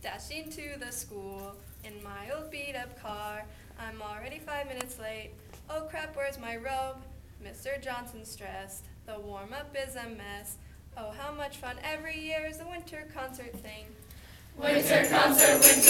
Dashing to the school in my old beat-up car. I'm already 5 minutes late. Oh crap, where's my robe? Mr. Johnson's stressed. The warm-up is a mess. Oh, how much fun every year is the winter concert thing. Winter concert,